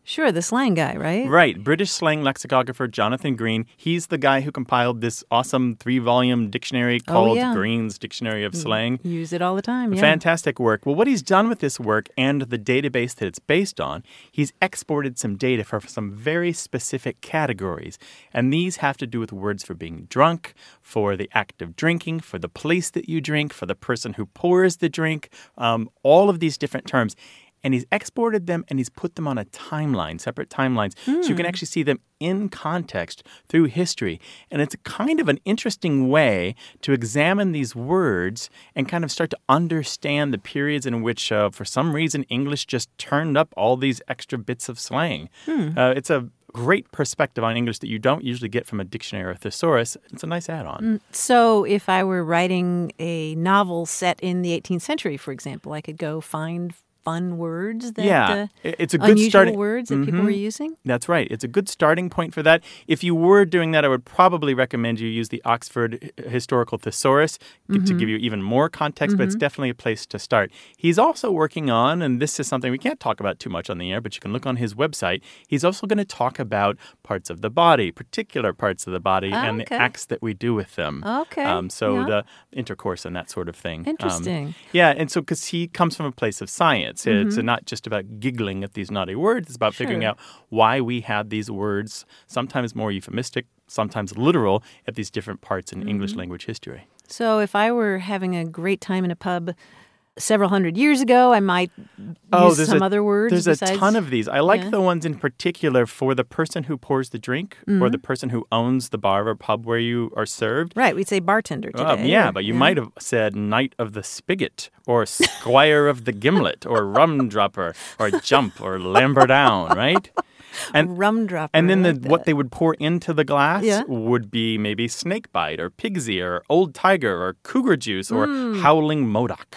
Sure, the slang guy, right? Right. British slang lexicographer Jonathan Green. He's the guy who compiled this awesome three-volume dictionary called oh, yeah. Green's Dictionary of Slang. Use it all the time, yeah. Fantastic work. Well, what he's done with this work and the database that it's based on, he's exported some data for some very specific categories. And these have to do with words for being drunk, for the act of drinking, for the place that you drink, for the person who pours the drink, um, all of these different terms. And he's exported them and he's put them on a timeline, separate timelines, mm. so you can actually see them in context through history. And it's kind of an interesting way to examine these words and kind of start to understand the periods in which, uh, for some reason, English just turned up all these extra bits of slang. Mm. Uh, it's a great perspective on English that you don't usually get from a dictionary or a thesaurus. It's a nice add-on. So if I were writing a novel set in the eighteenth century, for example, I could go find fun words that yeah, uh, it's a good unusual starting words that mm-hmm. people were using? That's right. It's a good starting point for that. If you were doing that, I would probably recommend you use the Oxford Historical Thesaurus mm-hmm. to give you even more context, mm-hmm. but it's definitely a place to start. He's also working on, and this is something we can't talk about too much on the air, but you can look on his website. He's also going to talk about parts of the body, particular parts of the body, oh, and okay. the acts that we do with them. Okay. Um, so yeah. the intercourse and that sort of thing. Interesting. Um, yeah, and so because he comes from a place of science. Mm-hmm. It's not just about giggling at these naughty words. It's about sure. figuring out why we have these words, sometimes more euphemistic, sometimes literal, at these different parts in mm-hmm. English language history. So if I were having a great time in a pub several hundred years ago, I might use oh, there's some a, other words There's besides... a ton of these. I like yeah. the ones in particular for the person who pours the drink mm-hmm. or the person who owns the bar or pub where you are served. Right, we'd say bartender today. Um, yeah, or, but you yeah. might have said knight of the spigot or squire of the gimlet or rum dropper or jump or lamber down, right? And rum dropper. And then the, like what they would pour into the glass yeah. would be maybe snake bite or pig's ear or old tiger or cougar juice or mm. howling modoc.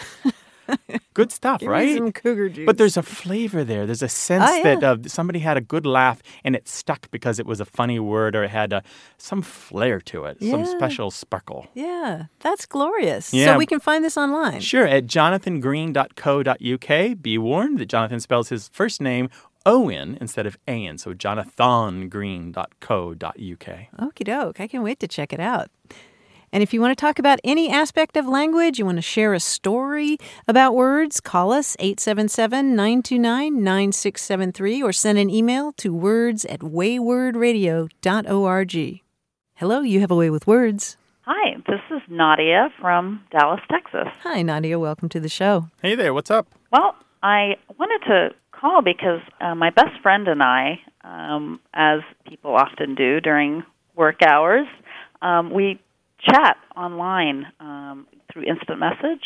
Good stuff, Give right? me some cougar juice. But there's a flavor there. There's a sense oh, yeah. that uh, somebody had a good laugh and it stuck because it was a funny word or it had uh, some flair to it, yeah. some special sparkle. Yeah, that's glorious. Yeah. So we can find this online. Sure, at jonathan green dot co dot u k. Be warned that Jonathan spells his first name O-N instead of A-N, so jonathan green dot co dot u k. Okie doke. I can wait to check it out. And if you want to talk about any aspect of language, you want to share a story about words, call us eight seven seven, nine two nine, nine six seven three or send an email to words at wayward radio dot org. Hello, you have a way with words. Hi, this is Nadia from Dallas, Texas. Hi, Nadia. Welcome to the show. Hey there. What's up? Well, I wanted to call because uh, my best friend and I, um, as people often do during work hours, um, we chat online um, through instant message,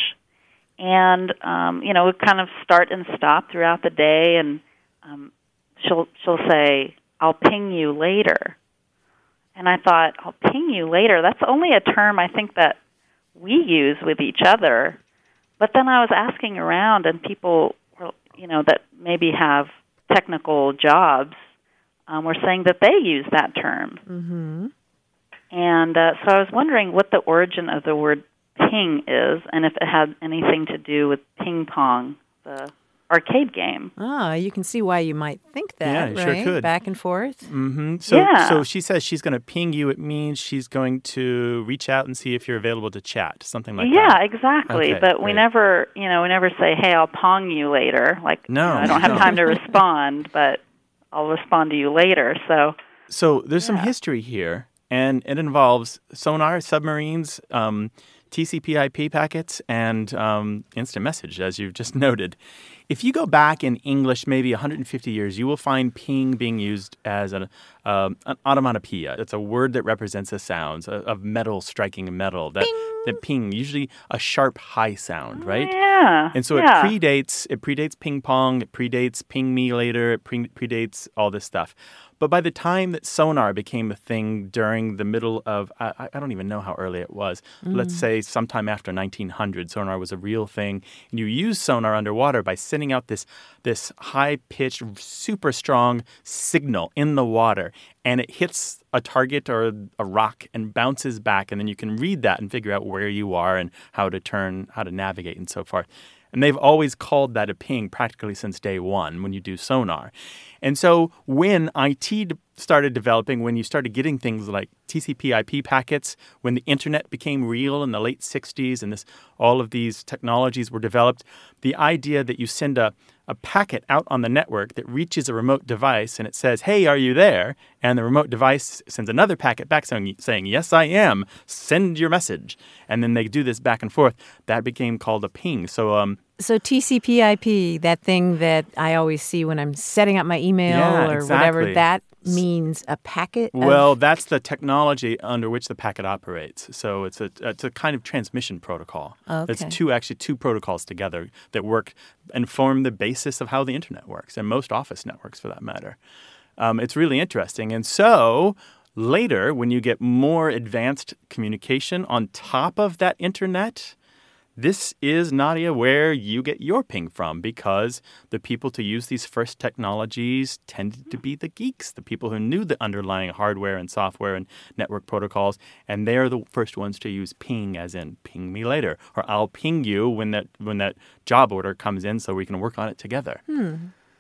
and um, you know, we kind of start and stop throughout the day. And um, she'll she'll say, "I'll ping you later," and I thought, "I'll ping you later." That's only a term I think that we use with each other. But then I was asking around, and people, you know, that maybe have technical jobs, um, were saying that they use that term. Mm-hmm. And uh, so I was wondering what the origin of the word ping is, and if it had anything to do with ping pong, the arcade game. Ah, you can see why you might think that, yeah, right? Sure could. Back and forth. Mm-hmm. So, yeah. so she says she's going to ping you. It means she's going to reach out and see if you're available to chat, something like yeah, that. Yeah, exactly. Okay, but we great. never, you know, we never say, "Hey, I'll pong you later." Like, no, you know, I don't no. have time to respond, but I'll respond to you later. So, so there's yeah. some history here. And it involves sonar, submarines, um, T C P I P packets, and um, instant message, as you've just noted. If you go back in English maybe one hundred fifty years, you will find ping being used as an, um, an onomatopoeia. It's a word that represents a sound of metal striking metal. That, that ping, usually a sharp high sound, right? Yeah. And so yeah. it predates it predates ping pong, it predates ping me later, it pre- predates all this stuff. But by the time that sonar became a thing during the middle of, I, I don't even know how early it was, mm. let's say sometime after nineteen hundred, sonar was a real thing. And you use sonar underwater by sending out this, this high-pitched, super strong signal in the water. And it hits a target or a rock and bounces back. And then you can read that and figure out where you are and how to turn, how to navigate and so forth. And they've always called that a ping practically since day one when you do sonar. And so when I T started developing, when you started getting things like T C P I P packets, when the internet became real in the late sixties and this all of these technologies were developed, the idea that you send a, a packet out on the network that reaches a remote device and it says, hey, are you there? And the remote device sends another packet back saying, saying yes, I am. Send your message. And then they do this back and forth. That became called a ping. So um, So T C P I P, that thing that I always see when I'm setting up my email Yeah, or exactly. whatever, that means a packet? of- Well, that's the technology under which the packet operates. So it's a it's a kind of transmission protocol. It's Okay. two actually two protocols together that work and form the basis of how the internet works, and most office networks for that matter. Um, it's really interesting. And so later, when you get more advanced communication on top of that internet, this is, Nadia, where you get your ping from, because the people to use these first technologies tended to be the geeks, the people who knew the underlying hardware and software and network protocols, and they're the first ones to use ping, as in ping me later, or I'll ping you when that when that job order comes in so we can work on it together. Hmm.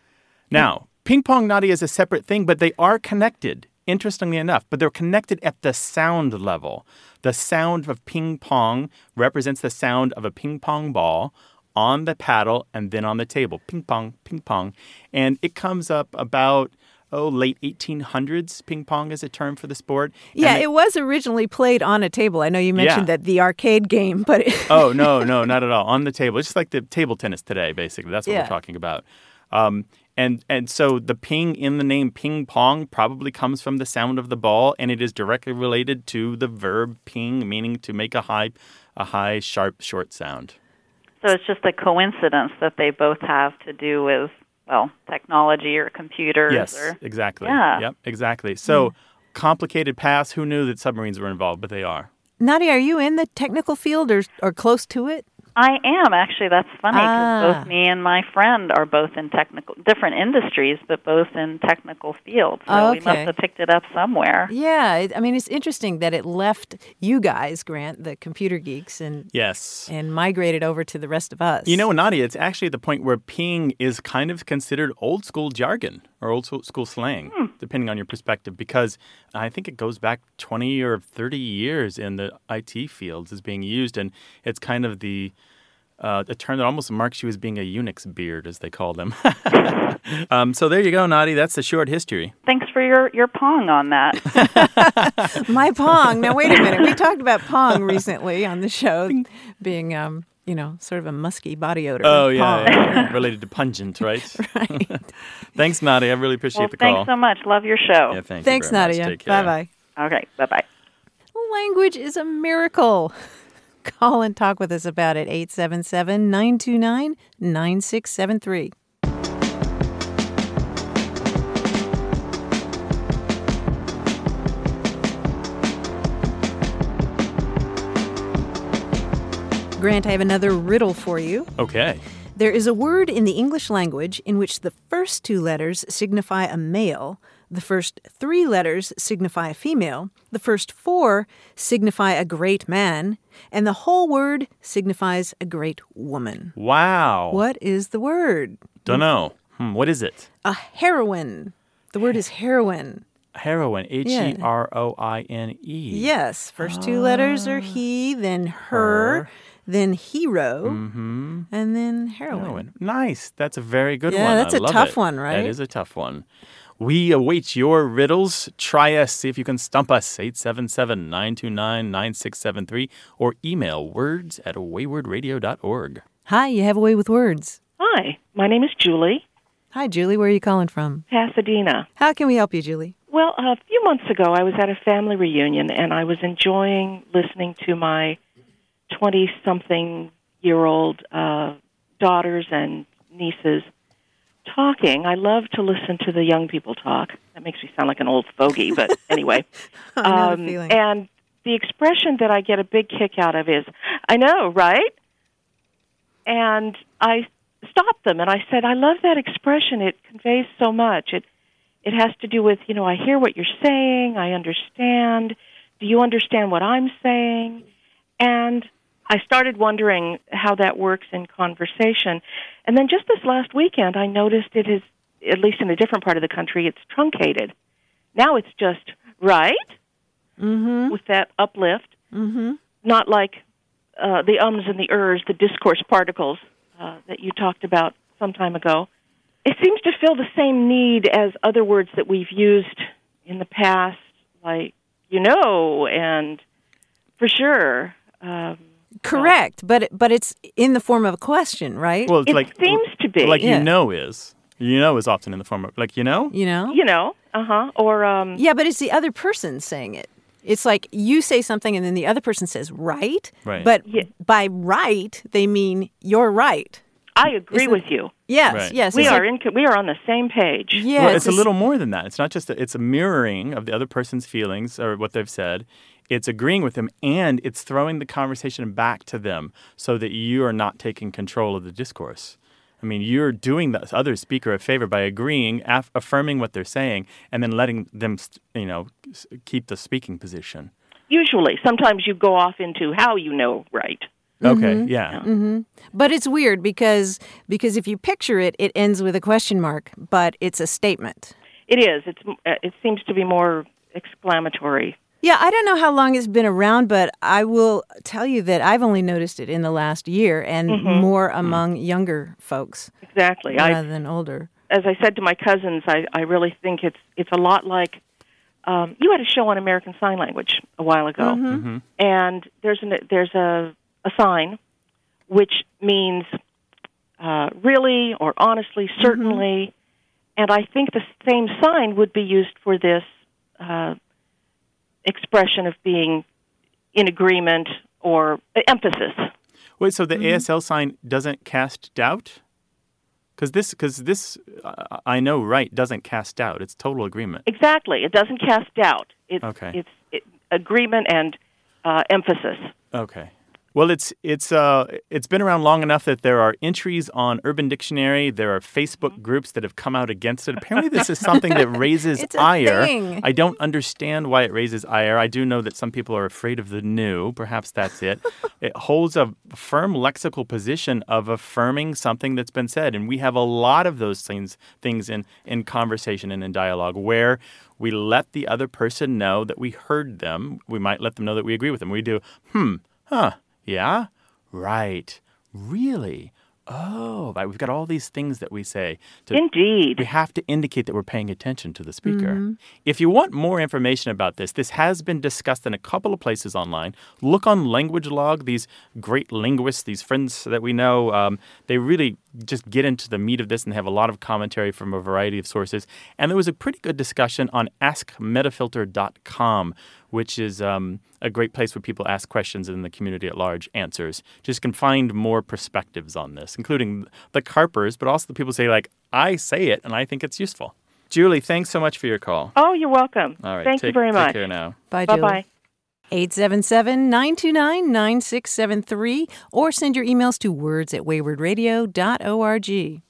Now, ping pong, Nadia, is a separate thing, but they are connected, interestingly enough, but they're connected at the sound level. The sound of ping pong represents the sound of a ping pong ball on the paddle and then on the table. Ping pong, ping pong. And it comes up about, oh, late eighteen hundreds. Ping pong is a term for the sport. Yeah, And they- it was originally played on a table. I know you mentioned Yeah. that the arcade game, but it, Oh, no, no, not at all. On the table. It's just like the table tennis today, basically. That's what Yeah. we're talking about. Um, and and so the ping in the name ping pong probably comes from the sound of the ball, and it is directly related to the verb ping, meaning to make a high, a high, sharp, short sound. So it's just a coincidence that they both have to do with, well, technology or computers. Yes, or, exactly. Yeah. Yep, exactly. So complicated paths. Who knew that submarines were involved? But they are. Nadia, are you in the technical field or or close to it? I am, actually. That's funny because Ah. both me and my friend are both in technical, different industries, but both in technical fields. So Oh, we must okay. have picked it up somewhere. Yeah, it, I mean, it's interesting that it left you guys, Grant, the computer geeks, and Yes. and migrated over to the rest of us. You know, Nadia, it's actually the point where ping is kind of considered old school jargon or old school school slang, Hmm. depending on your perspective, because I think it goes back twenty or thirty years in the I T fields as being used. And it's kind of the uh, a term that almost marks you as being a Unix beard, as they call them. um, so there you go, Nadia. That's the short history. Thanks for your, your pong on that. My Pong. Now, wait a minute. We talked about Pong recently on the show, being, um, you know, sort of a musky body odor. Oh, yeah, Pong. yeah, yeah. Related to pungent, right? Right. Thanks, Nadia. I really appreciate Well, the call. thanks so much. Love your show. Yeah, thank Thanks, you very much. Nadia. Take care. Bye-bye. Okay, bye-bye. Language is a miracle. Call and talk with us about it, eight seven seven, nine two nine, nine six seven three. Grant, I have another riddle for you. Okay. There is a word in the English language in which the first two letters signify a male, the first three letters signify a female, the first four signify a great man, and the whole word signifies a great woman. Wow. What is the word? Don't know. Hmm, what is it? A heroine. The word is heroine. Heroine. H E R O I N E. Yes, first two letters are he, then her, Her. then hero, Mm-hmm. and then heroine. Heroine. Nice. That's a very good Yeah, one. that's I a love tough it. one, right? That is a tough one. We await your riddles. Try us. See if you can stump us. eight seven seven, nine two nine, nine six seven three or email words at wayward radio dot org. Hi, you have a way with words. Hi, my name is Julie, Hi, Julie. Where are you calling from? Pasadena. How can we help you, Julie? Well, a few months ago, I was at a family reunion, and I was enjoying listening to my twenty-something-year-old uh, daughters and nieces talking. I love to listen to the young people talk. That makes me sound like an old fogey, but anyway. I know Um, the feeling. and the expression that I get a big kick out of is, I know, right? And I stopped them, and I said, I love that expression. It conveys so much. It It has to do with, you know, I hear what you're saying, I understand. Do you understand what I'm saying? And I started wondering how that works in conversation. And then just this last weekend, I noticed it is, at least in a different part of the country, it's truncated. Now it's just right, mm-hmm. with that uplift, mm-hmm. not like uh, the ums and the ers, the discourse particles uh, that you talked about some time ago. It seems to fill the same need as other words that we've used in the past, like, you know, and for sure. Um, Correct, but it, but it's in the form of a question, right? Well, it's it like, seems to be. Like Yeah. you know is. You know is often in the form of, like, you know? You know? You know, uh-huh, or... Um, Yeah, but it's the other person saying it. It's like you say something and then the other person says right, Right. but by right, they mean you're right. I agree Isn't- with you. Yes, Right. yes. We it's are like- in, we are on the same page. Yeah, Well, it's, it's a little more than that. It's not just a, it's a mirroring of the other person's feelings or what they've said. It's agreeing with them, and it's throwing the conversation back to them so that you are not taking control of the discourse. I mean, you're doing the other speaker a favor by agreeing, aff- affirming what they're saying, and then letting them, you know, s- keep the speaking position. Usually. Sometimes you go off into how you know right. Okay, Mhm. yeah. hmm But it's weird because because if you picture it, it ends with a question mark, but it's a statement. It is. It's. Uh, it seems to be more exclamatory. Yeah, I don't know how long it's been around, but I will tell you that I've only noticed it in the last year and Mhm. more among younger folks Exactly. rather I, than older. as I said to my cousins, I, I really think it's it's a lot like um, you had a show on American Sign Language a while ago, Mhm. Mm-hmm. and there's an, there's a a sign which means uh, really or honestly, certainly, and I think the same sign would be used for this uh, expression of being in agreement or uh, emphasis. Wait, so the Mm-hmm. A S L sign doesn't cast doubt? Because this, because this, uh, I know, right, doesn't cast doubt. It's total agreement. Exactly. It doesn't cast doubt. It's Okay. it's it, agreement and uh, emphasis. Okay. Well, it's it's uh it's been around long enough that there are entries on Urban Dictionary. There are Facebook groups that have come out against it. Apparently, this is something that raises It's a ire. thing. I don't understand why it raises ire. I do know that some people are afraid of the new. Perhaps that's it. It holds a firm lexical position of affirming something that's been said, and we have a lot of those things things in in conversation and in dialogue where we let the other person know that we heard them. We might let them know that we agree with them. We do, hmm, huh. Yeah? Right. Really? Oh, right. We've got all these things that we say. To, Indeed. We have to indicate that we're paying attention to the speaker. Mhm. If you want more information about this, this has been discussed in a couple of places online. Look on Language Log. These great linguists, these friends that we know, um, they really just get into the meat of this and have a lot of commentary from a variety of sources. And there was a pretty good discussion on ask metafilter dot com, which is um, a great place where people ask questions and the community at large answers. Just can find more perspectives on this, including the carpers, but also the people say, like, I say it and I think it's useful. Julie, thanks so much for your call. Oh, you're welcome. All right. Thank take, you very much. Take care now. Bye, Bye Julie. bye. eight seven seven, nine two nine, nine six seven three or send your emails to words at wayward radio dot org.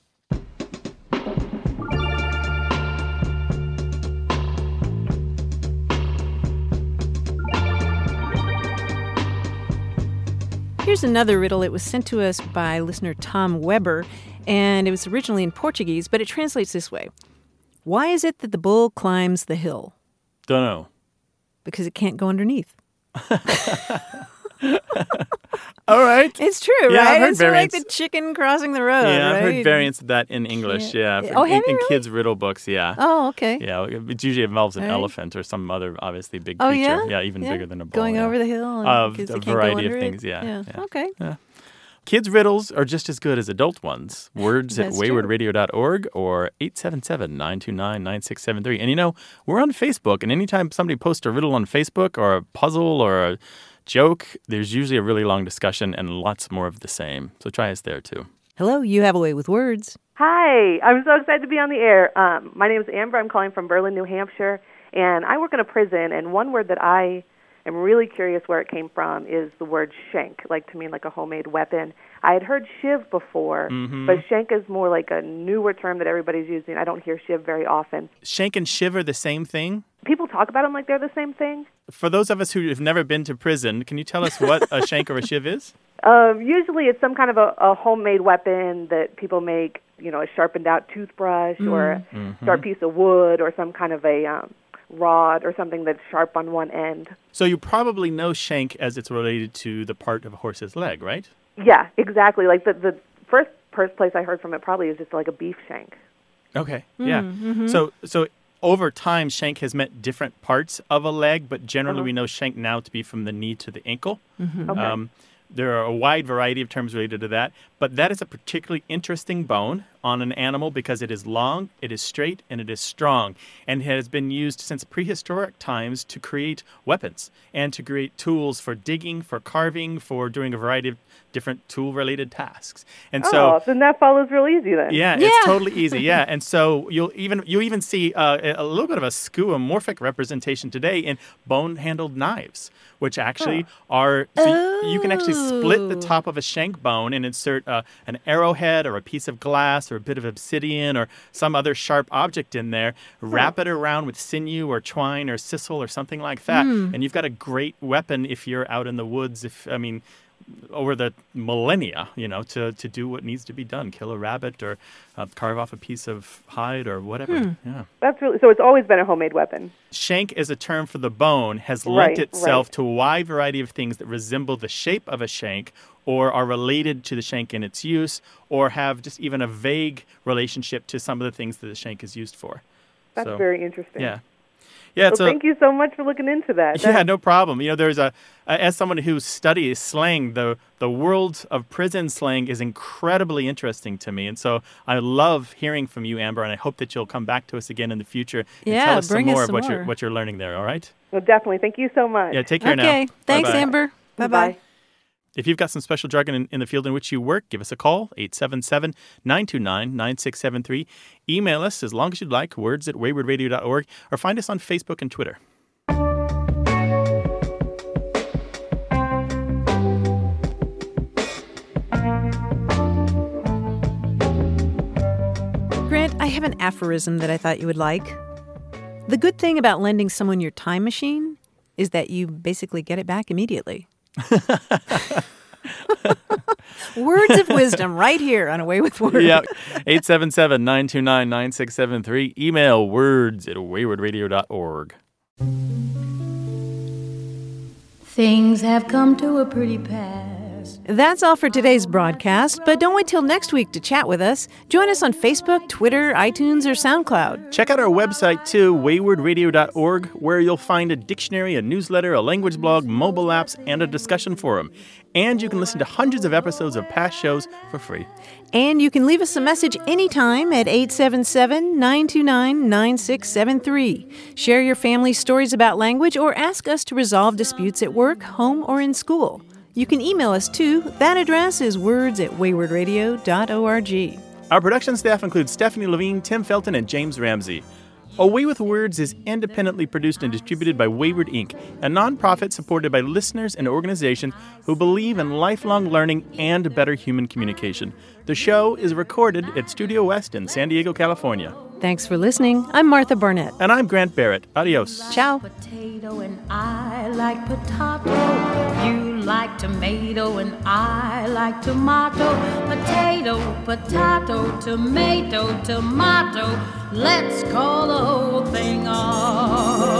Here's another riddle. It was sent to us by listener Tom Weber, and it was originally in Portuguese, but it translates this way. Why is it that the bull climbs the hill? Don't know. Because it can't go underneath. All right. It's true, Yeah, I've right? heard It's sort of like variants. the chicken crossing the road, Yeah, I've right? heard variants of that in English. Yeah. Yeah. for- Oh, in, have you in really? kids' riddle books, yeah. Oh, okay. Yeah, it usually involves an All right. elephant or some other obviously big Oh, creature. yeah? even Yeah. bigger than a bull. Going yeah. over the hill and Of kids a that can't go variety of under it. things, yeah. Yeah, yeah. okay. Yeah. Kids' riddles are just as good as adult ones. Words at That's true. wayward radio dot org or eight seven seven, nine two nine, nine six seven three. And you know, we're on Facebook, and anytime somebody posts a riddle on Facebook or a puzzle or a joke, there's usually a really long discussion and lots more of the same. So try us there too. Hello, you have a way with words. Hi, I'm so excited to be on the air. Um, my name is Amber. I'm calling from Berlin, New Hampshire, and I work in a prison, and one word that I am really curious where it came from is the word shank, like to mean like a homemade weapon. I had heard shiv before, Mhm. but shank is more like a newer term that everybody's using. I don't hear shiv very often. Shank and shiv are the same thing? people talk about them like they're the same thing. For those of us who have never been to prison, can you tell us what a shank or a shiv is? Um, usually it's some kind of a, a homemade weapon that people make, you know, a sharpened out toothbrush mm. or a mm-hmm. sharp piece of wood or some kind of a um, rod or something that's sharp on one end. So you probably know shank as it's related to the part of a horse's leg, right? Yeah, exactly. Like the, the first, first place I heard from it probably is just like a beef shank. Okay, yeah. Mm-hmm. So so over time, shank has meant different parts of a leg, but generally Uh-huh. we know shank now to be from the knee to the ankle. Mm-hmm. Okay. Um, there are a wide variety of terms related to that, but that is a particularly interesting bone on an animal because it is long, it is straight, and it is strong, and it has been used since prehistoric times to create weapons and to create tools for digging, for carving, for doing a variety of different tool-related tasks. And oh, so, then that follows real easy then. yeah, Yeah. it's totally easy. Yeah, and so you'll even you even see uh, a little bit of a skeuomorphic representation today in bone-handled knives, which actually are so y- you can actually split the Oh. top of a shank bone and insert uh, an arrowhead or a piece of glass or a bit of obsidian or some other sharp object in there, wrap it around with sinew or twine or sisal or something like that, Mm. and you've got a great weapon if you're out in the woods. If I mean. Over the millennia, you know, to, to do what needs to be done, kill a rabbit or uh, carve off a piece of hide or whatever. Hmm. Yeah. That's really so. It's always been a homemade weapon. Shank as a term for the bone has Right, lent itself right. to a wide variety of things that resemble the shape of a shank or are related to the shank in its use or have just even a vague relationship to some of the things that the shank is used for. That's So, very interesting. Yeah. Yeah, Well, it's a, thank you so much for looking into that. yeah, That- no problem. You know, there's a, uh, as someone who studies slang, the the world of prison slang is incredibly interesting to me. And so I love hearing from you, Amber, and I hope that you'll come back to us again in the future and Yeah, tell us some bring us more some of what more. you're, what you're learning there, all right? Well, definitely. Thank you so much. Yeah, take care now. Okay, thanks, Bye-bye. Amber. Bye-bye. If you've got some special jargon in, in the field in which you work, give us a call, eight seven seven, nine two nine, nine six seven three. Email us as long as you'd like, words at wayward radio dot org, or find us on Facebook and Twitter. Grant, I have an aphorism that I thought you would like. The good thing about lending someone your time machine is that you basically get it back immediately. Words of wisdom right here on Away with Words. Yeah, eight seven seven, nine two nine, nine six seven three. Email words at wayward radio dot org. Things have come to a pretty pass. That's all for today's broadcast, but don't wait till next week to chat with us. Join us on Facebook, Twitter, iTunes, or SoundCloud. Check out our website, too, wayward radio dot org, where you'll find a dictionary, a newsletter, a language blog, mobile apps, and a discussion forum. And you can listen to hundreds of episodes of past shows for free. And you can leave us a message anytime at eight seven seven, nine two nine, nine six seven three. Share your family's stories about language or ask us to resolve disputes at work, home, or in school. You can email us too. That address is words at wayward radio dot org. Our production staff includes Stephanie Levine, Tim Felton, and James Ramsey. Away with Words is independently produced and distributed by Wayward Incorporated, a nonprofit supported by listeners and organizations who believe in lifelong learning and better human communication. The show is recorded at Studio West in San Diego, California. Thanks for listening. I'm Martha Barnett. And I'm Grant Barrett. Adios. Ciao. Potato and I like potato. You like tomato and I like tomato. Potato, potato, tomato, tomato. Let's call the whole thing off.